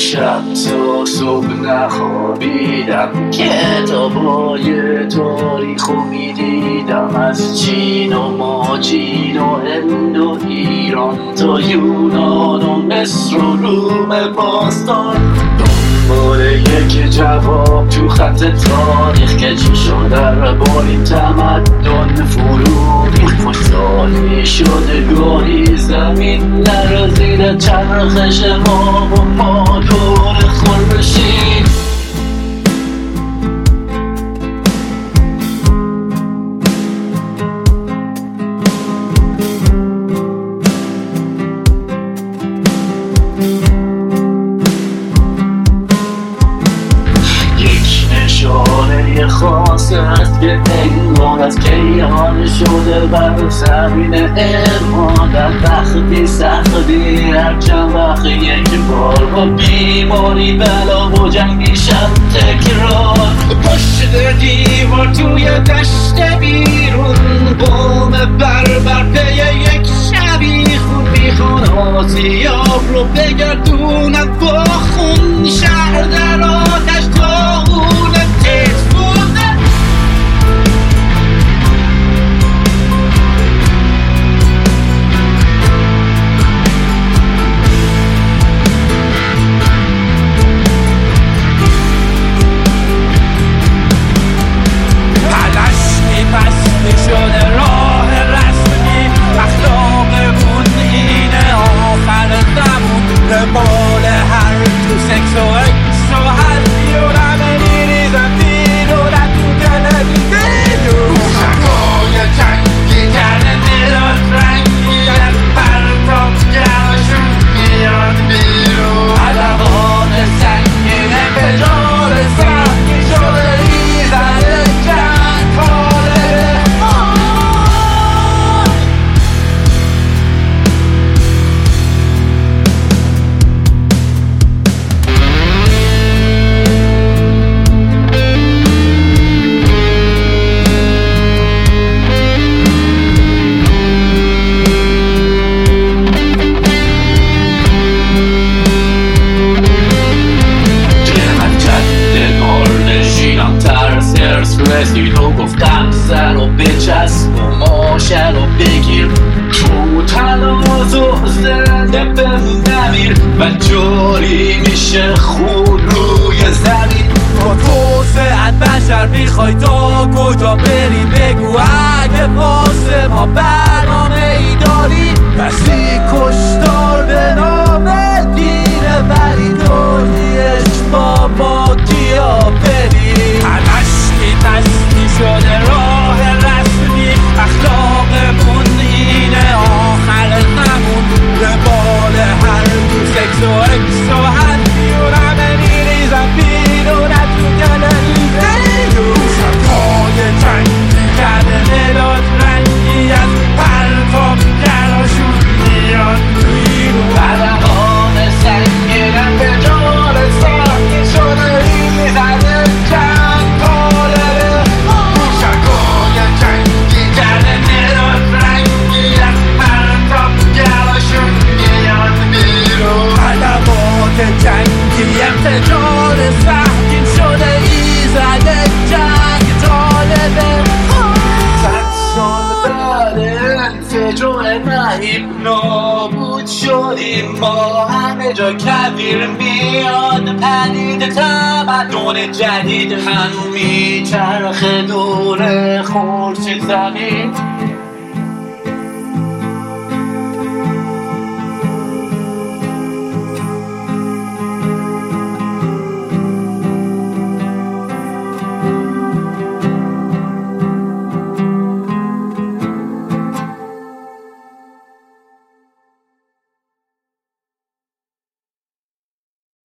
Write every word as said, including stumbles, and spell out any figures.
شب تا صبح نخوابیدم، کتابای تاریخ رو میدیدم، از چین و ماچین و هند و ایران تا یونان و مصر و روم باستان. دنبال یک جواب تو خط تاریخ که چی شد در باری تمدن فرو ریخت. خوشسالی شده گاهی زمین نرزید چرخش ما و ما دور خورشید. نشانه خاص است که انگار از کیهان شده بر زمین ارمان. در وقتی سختی هر چند وقت یک بار با بیماری بلا و جنگ میشم تکرار. پشت دیوار توی دشت بیرون بوم بربر پی یک شبی خون میخوان آسیاب رو بگردونن با خون. شهر در آتش تا اون رسیدو گفتم سر و بچسب و ماشه رو بگیر، تو تناز و زنده بمیر و جاری میشه خون روی زمین. با توسعت بشر میخوای تا کجا بری بگو، اگه واسه ما برنامه ای داری. بسی کشتار به نام دینه ولی داریش با ما کیا بری. مستی شده راه رسمی، اخلاقمون اینه آخر همون. ربال هر دو سکس و اکس و هندی و همه میریزم بیرون از تو گلریزه. شبهای جنگی کرده مداد رنگی از پرتاب گراشون میاد بیرون. قدمان سنگینم به جان ساختی شده ریزده چند طالبه. موشکای جنگی کرده مداد رنگی از پرتاب گراشون میاد بیرون. قدمات جنگی انفجار سهمگین شده ایزده جنگ طالبه. صد سال بعد انفجار مهیب نابود شدیم، ما همه جا کویر میاد پدید. تمدن جدید هنو میچرخه دور خورشید زمین.